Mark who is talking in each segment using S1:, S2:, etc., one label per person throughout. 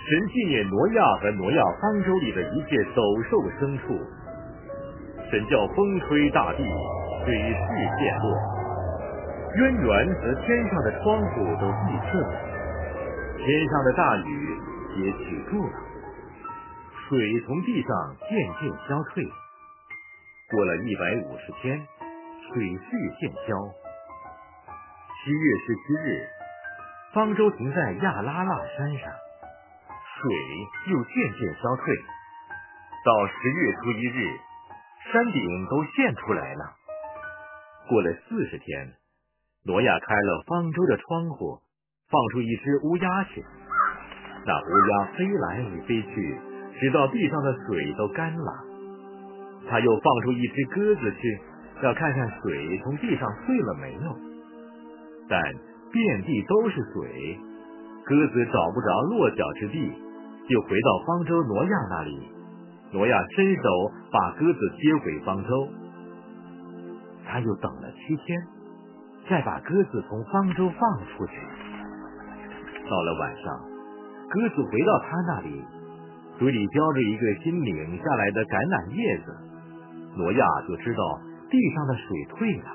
S1: 神纪念挪亚和挪亚方舟里的一切走兽牲畜。神叫风吹大地，水势渐落，渊源和天上的窗户都闭塞了，天上的大雨也止住了，水从地上渐渐消退。过了150天，水势渐消。7月17日，方舟停在亚拉腊山上，水又渐渐消退。到10月初1日，山顶都现出来了。过了40天，挪亚开了方舟的窗户，放出一只乌鸦去。那乌鸦飞来飞去，直到地上的水都干了。他又放出一只鸽子去，要看看水从地上退了没有。但遍地都是水，鸽子找不着落脚之地，就回到方舟挪亚那里。挪亚伸手把鸽子接回方舟。他又等了7天，再把鸽子从方舟放出去。到了晚上，鸽子回到他那里，嘴里叼着一个新拧下来的橄榄叶子。挪亚就知道地上的水退了。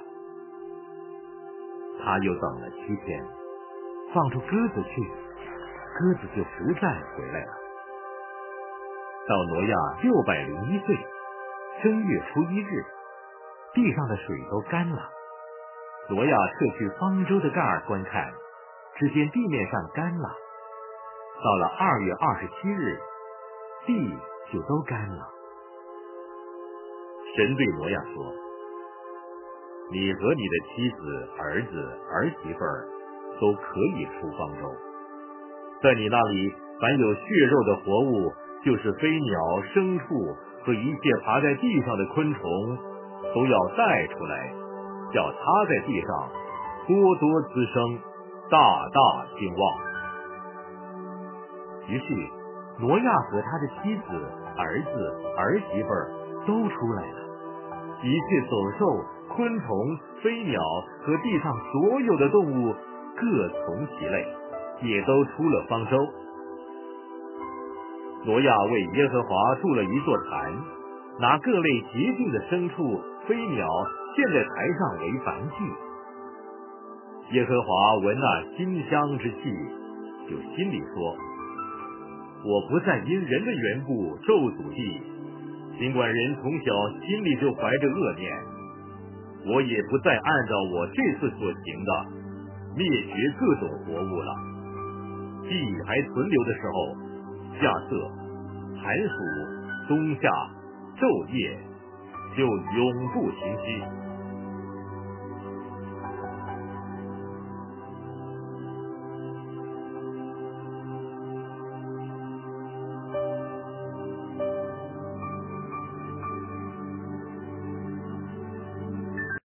S1: 他又等了7天，放出鸽子去，鸽子就不再回来了。到挪亚601岁，正月初1日，地上的水都干了。挪亚撤去方舟的盖儿观看，只见地面上干了。到了2月27日，地就都干了。神对挪亚说：你和你的妻子、儿子、儿媳妇都可以出方舟。在你那里，凡有血肉的活物，就是飞鸟、牲畜和一切爬在地上的昆虫，都要带出来，叫它在地上多多滋生，大大兴旺。于是挪亚和他的妻子、儿子、儿媳妇都出来了，一切走兽、昆虫、飞鸟和地上所有的动物各从其类，也都出了方舟。挪亚为耶和华筑了一座坛，拿各类洁净的牲畜、飞鸟献在台上为燔祭。耶和华闻那馨香之气，就心里说：我不再因人的缘故咒诅地，尽管人从小心里就怀着恶念，我也不再按照我这次所行的灭绝各种活物了。地还存留的时候，夏色、寒暑、冬夏、昼夜就永不停息。